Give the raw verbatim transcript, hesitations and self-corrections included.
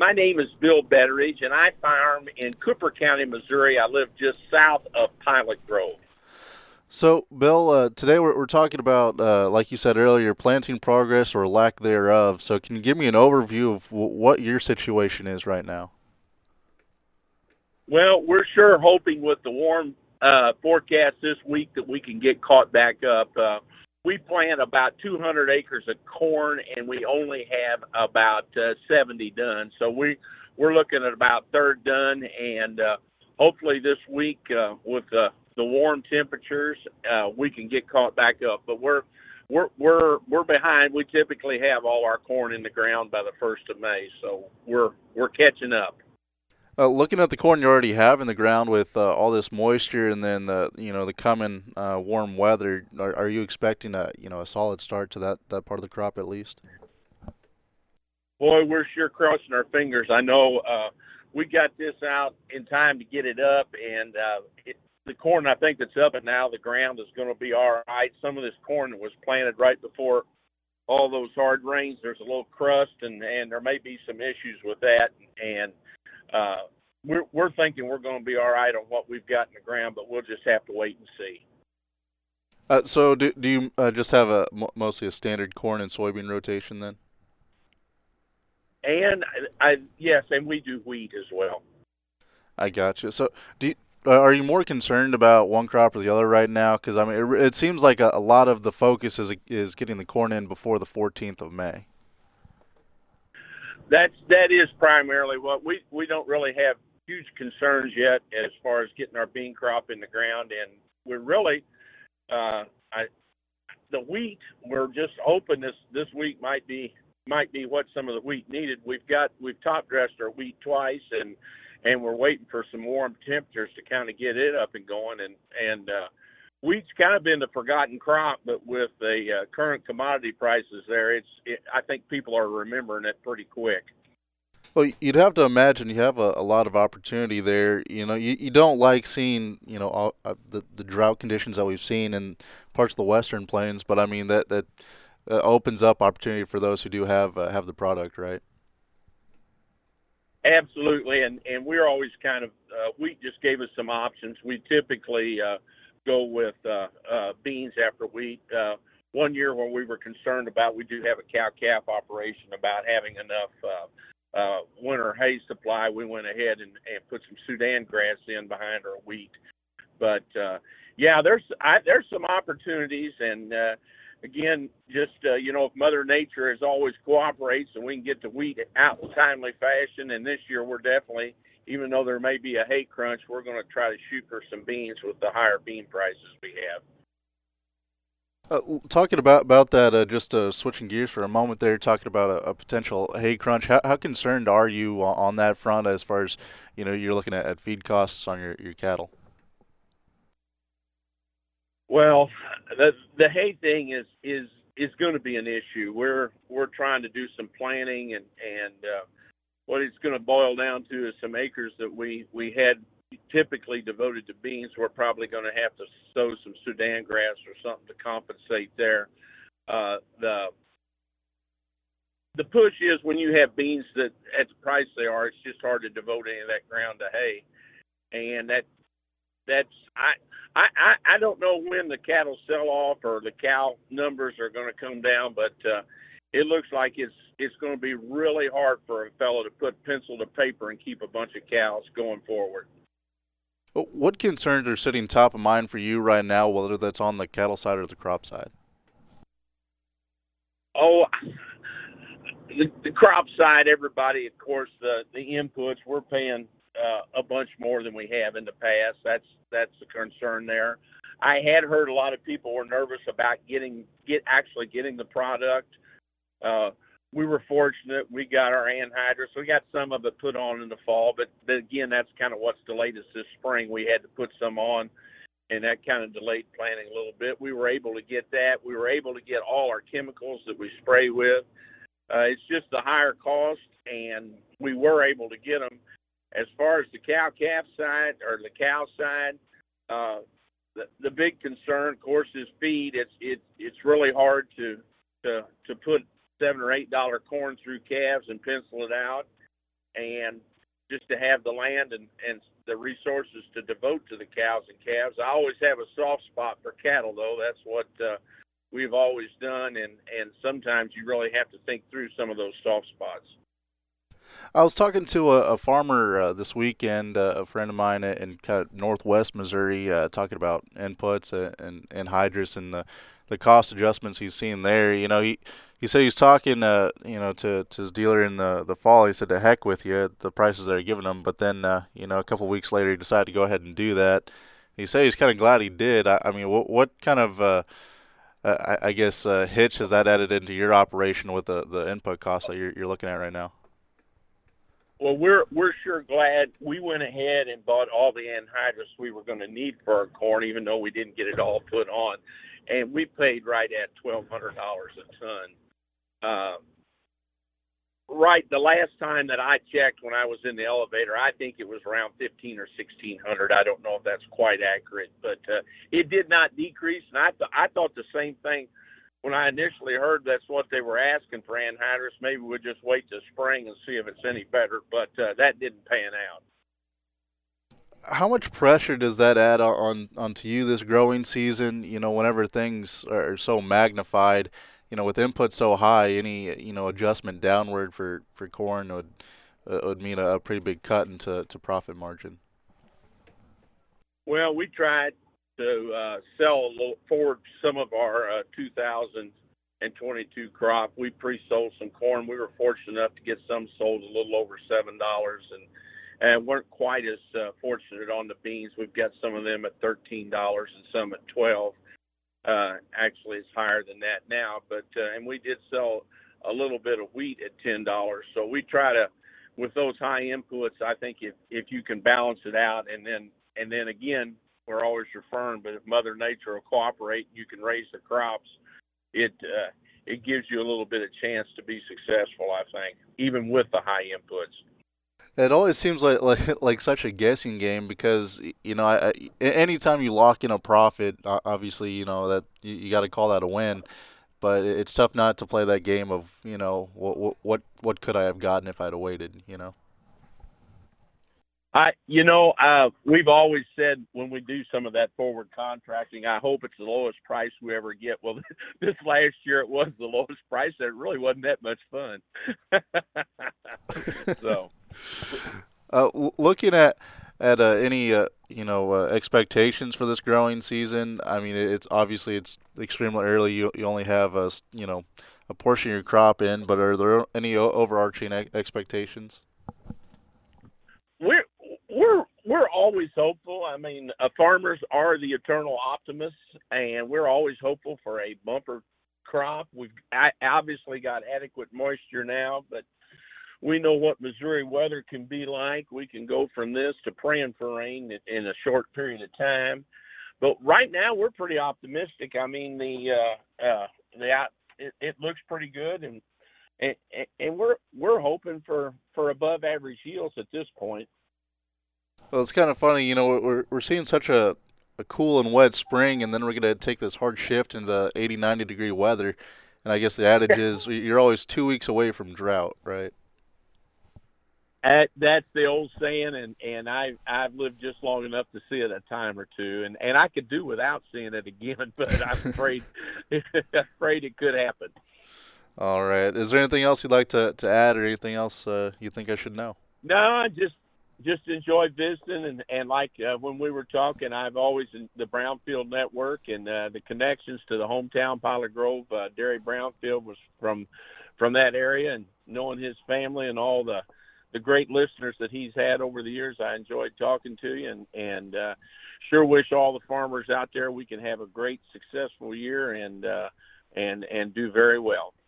my name is Bill Betteridge, and I farm in Cooper County, Missouri. I live just south of Pilot Grove. So, Bill, uh, today we're, we're talking about, uh, like you said earlier, planting progress or lack thereof. So, can you give me an overview of w- what your situation is right now? Well, we're sure hoping with the warm uh, forecast this week that we can get caught back up. Uh, we plant about two hundred acres of corn, and we only have about uh, seventy done. So we we're looking at about third done, and uh, hopefully this week uh, with the the warm temperatures, uh, we can get caught back up. But we're we're we're we're behind. We typically have all our corn in the ground by the first of May, so we're we're catching up. Uh, looking at the corn you already have in the ground with uh, all this moisture, and then the you know the coming uh, warm weather, are, are you expecting a you know a solid start to that, that part of the crop at least? Boy, we're sure crossing our fingers. I know uh, we got this out in time to get it up, and uh, it, the corn I think that's up and now the ground is going to be all right. Some of this corn that was planted right before all those hard rains, there's a little crust, and, and there may be some issues with that, and Uh, we're, we're thinking we're going to be all right on what we've got in the ground, but we'll just have to wait and see. Uh, so, do do you uh, just have a mostly a standard corn and soybean rotation then? And I, I yes, and we do wheat as well. I gotcha. So, do you, uh, are you more concerned about one crop or the other right now? Because I mean, it, it seems like a, a lot of the focus is is getting the corn in before the fourteenth of May. That's that is primarily what we we don't really have huge concerns yet as far as getting our bean crop in the ground, and we're really uh, I, the wheat. We're just hoping this this week might be might be what some of the wheat needed. We've got we've top dressed our wheat twice, and and we're waiting for some warm temperatures to kind of get it up and going, and and uh, wheat's kind of been the forgotten crop, but with the uh, current commodity prices there, it's it, I think people are remembering it pretty quick. Well, you'd have to imagine you have a, a lot of opportunity there. You know, you, you don't like seeing you know all, uh, the the drought conditions that we've seen in parts of the Western Plains, but I mean that that uh, opens up opportunity for those who do have uh, have the product, right? Absolutely, and and we're always kind of uh, wheat just gave us some options. We typically uh, go with uh, uh, beans after wheat. Uh, one year when we were concerned about, we do have a cow-calf operation about having enough uh, uh, winter hay supply, we went ahead and, and put some Sudan grass in behind our wheat. But, uh, yeah, there's I, there's some opportunities, and, uh, again, just, uh, you know, if Mother Nature as always cooperates and we can get the wheat out in timely fashion, and this year we're definitely, even though there may be a hay crunch, we're going to try to shoot for some beans with the higher bean prices we have. Uh, talking about about that, uh, just uh, switching gears for a moment there, talking about a, a potential hay crunch. How, how concerned are you on, on that front as far as, you know, you're looking at, at feed costs on your, your cattle? Well, the the hay thing is is is going to be an issue. We're we're trying to do some planning, and and uh, what it's going to boil down to is some acres that we we had typically devoted to beans. We're probably going to have to sow some Sudan grass or something to compensate there. Uh, the the push is when you have beans that at the price they are, it's just hard to devote any of that ground to hay, and that that's I. I, I, I don't know when the cattle sell off or the cow numbers are going to come down, but uh, it looks like it's it's going to be really hard for a fellow to put pencil to paper and keep a bunch of cows going forward. What concerns are sitting top of mind for you right now, whether that's on the cattle side or the crop side? Oh, the, the crop side, everybody, of course, the, the inputs, we're paying uh, a bunch more than we have in the past. That's that's the concern there. I had heard a lot of people were nervous about getting get actually getting the product. Uh, we were fortunate. We got our anhydrous. We got some of it put on in the fall, but, but again, that's kind of what's delayed us this spring. We had to put some on, and that kind of delayed planting a little bit. We were able to get that. We were able to get all our chemicals that we spray with. Uh, it's just the higher cost, and we were able to get them. As far as the cow-calf side or the cow side, uh, the, the big concern, of course, is feed. It's it, it's really hard to to to put seven or eight dollar corn through calves and pencil it out. and just to have the land and, and the resources to devote to the cows and calves. I always have a soft spot for cattle, though. That's what uh, we've always done, and, and sometimes you really have to think through some of those soft spots. I was talking to a, a farmer uh, this weekend, uh, a friend of mine in kind of northwest Missouri, uh, talking about inputs and, and, and hydrous and the, the cost adjustments he's seen there. You know, he, he said he's talking, uh, you know, to, to his dealer in the, the fall. He said, "To heck with you, the prices they're giving him." But then, uh, you know, a couple of weeks later, he decided to go ahead and do that. He said he's kind of glad he did. I, I mean, what, what kind of, uh, uh, I, I guess, uh, hitch has that added into your operation with the, the input costs that you're, you're looking at right now? Well, we're we're sure glad we went ahead and bought all the anhydrous we were going to need for our corn, even though we didn't get it all put on, and we paid right at twelve hundred dollars a ton. Uh, right, the last time that I checked when I was in the elevator, I think it was around fifteen or sixteen hundred. I don't know if that's quite accurate, but uh, it did not decrease, and I th- I thought the same thing. When I initially heard that's what they were asking for anhydrous, maybe we'll just wait till spring and see if it's any better, but uh, that didn't pan out. How much pressure does that add on onto you this growing season? You know, whenever things are so magnified, you know, with input so high, any you know adjustment downward for, for corn would uh, would mean a, a pretty big cut into to profit margin. Well, we tried to uh, sell a little forward some of our uh, two thousand twenty-two crop. We pre-sold some corn. We were fortunate enough to get some sold a little over seven dollars, and and weren't quite as uh, fortunate on the beans. We've got some of them at thirteen dollars and some at twelve dollars. Uh, actually, it's higher than that now, but uh, and we did sell a little bit of wheat at ten dollars. So we try to, with those high inputs, I think if if you can balance it out, and then and then again, we're always referring, but if Mother Nature will cooperate and you can raise the crops, it uh, it gives you a little bit of chance to be successful, I think, even with the high inputs. It always seems like like, like such a guessing game because, you know, I, I, anytime you lock in a profit, obviously, you know, that you, you got to call that a win. But it's tough not to play that game of, you know, what what what could I have gotten if I'd have waited, you know? I, you know, uh, we've always said when we do some of that forward contracting, I hope it's the lowest price we ever get. Well, this last year it was the lowest price. It really wasn't that much fun. So, uh, looking at at uh, any uh, you know uh, expectations for this growing season, I mean, it's obviously it's extremely early. You you only have a you know a portion of your crop in, but are there any overarching expectations? We're we're we're always hopeful. I mean, uh, farmers are the eternal optimists, and we're always hopeful for a bumper crop. We've obviously got adequate moisture now, but we know what Missouri weather can be like. We can go from this to praying for rain in a short period of time. But right now, we're pretty optimistic. I mean, the uh, uh, the it, it looks pretty good, and and, and we're we're hoping for, for above average yields at this point. Well, it's kind of funny, you know, we're we're seeing such a, a cool and wet spring, and then we're going to take this hard shift into eighty, ninety degree weather. And I guess the adage is you're always two weeks away from drought, right? Uh, that's the old saying, and, and I, I've lived just long enough to see it a time or two, and, and I could do without seeing it again, but I'm afraid, afraid it could happen. All right. Is there anything else you'd like to, to add or anything else uh, you think I should know? No, I just just enjoy visiting, and, and like uh, when we were talking, I've always, the Brownfield Network and uh, the connections to the hometown Pilot Grove, uh, Derry Brownfield was from from that area, and knowing his family and all the, the great listeners that he's had over the years, I enjoyed talking to you, and, and uh, sure wish all the farmers out there we can have a great, successful year and uh, and and do very well.